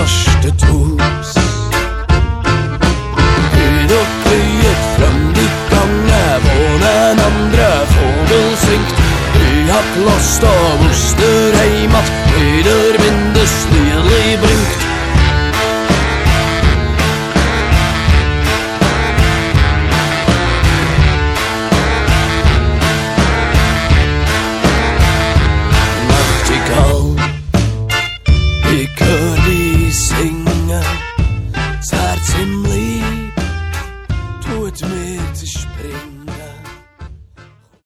første tos. Høyd og køyet frem dit gange på den andre fågelsynkt. Høyhatt last av oster heimat, høyder vindes nylig brunkt. Sært som liv, tog et mer til spring.